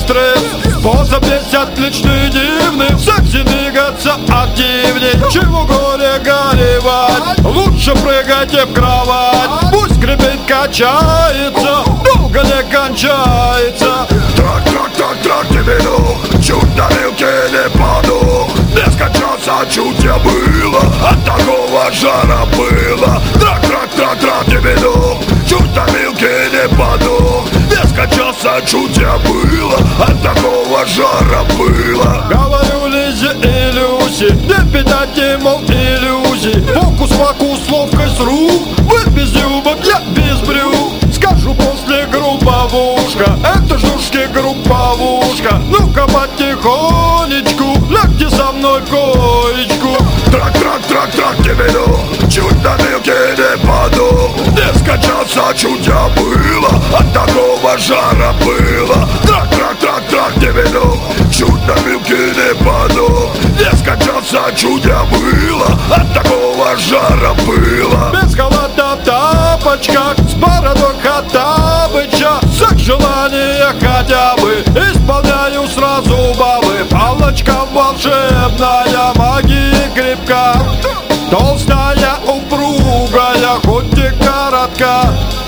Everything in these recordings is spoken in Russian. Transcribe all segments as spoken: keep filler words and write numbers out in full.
стресс. Способ есть отличный, дивный, в сексе двигаться активней. Чего горе горевать, лучше прыгайте в кровать. Пусть скрипит, качается, долго не кончается. Трак, трак, трак, трак, тебе ну, чуть на вилке не паду. Не скачаться чуть я было, от такого жара было. Трак, трак, трак, трак, тебе ну, чуть на вилке не паду. Не скачаться чуть я было, от такого жара было. Говорю Лизе и Люсе, не питать ему иллюзий. Фокус-фокус, ловкость рук, вы без юбок, я без брюк. Скажу после групповушка, это жушки групповушка. Ну-ка потихонечку, лягте со мной в коечку. Трак, трак, трак, трак, тебе ну, чуть на вилке не паду. Не скачаться чуть я было, от такого жара было. Трак, трак, трак, трак, тебе ну, чуть на вилке не паду. Не скачаться чуть я было, от такого жара было. Без халата в тапочках, с бородой Хоттабыча. Всех желания хотя бы исполняю сразу бабы. Палочка волшебная, магия крепка, толстая, упругая, хоть и коротка.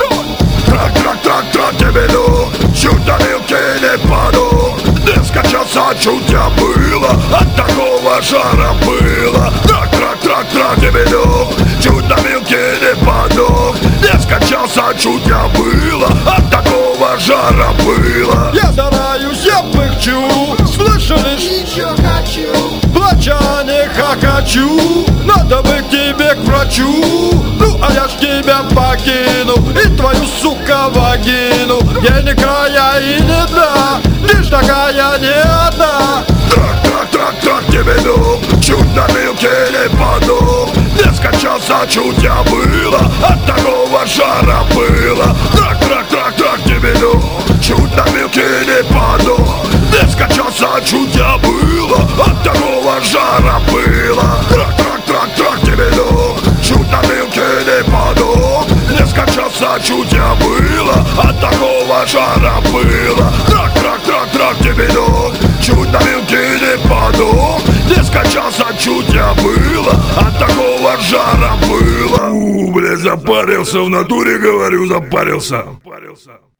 Трак, трак, трак, трак, тебе ну, чуть на вилке не паду. Не скачаться чуть я было, от такого жара было. Трак, трак, трак, трак, тебе ну, чуть на вилке не паду. Не скачаться чуть я было, от такого жара было. Я стараюсь, я пыхчу, слышали? Еще хочу, Плача не хохочу, надо бы к тебе к врачу. Ну а я ж тебя покину и твою, сука, вагину. Где ни края и ни дна, лишь такая не одна. Трак, трак, трак, трак, тебе ну, чуть на вилке не паду. Не скачаться чуть я было, от такого жара было. Трак, трак, трак, трак, тебе ну, чуть на вилке не паду. Не скачаться чуть я было, от такого жара было. Трак, трак, трак, трак, тебе ну, чуть на вилке не паду. Не скачаться чуть я было, от такого жара было. Трак, трак, трак, трак, тебе ну, чуть на вилке не паду. Не скачаться чуть я было, от такого жара было. У, блядь, запарился в натуре, говорю, запарился.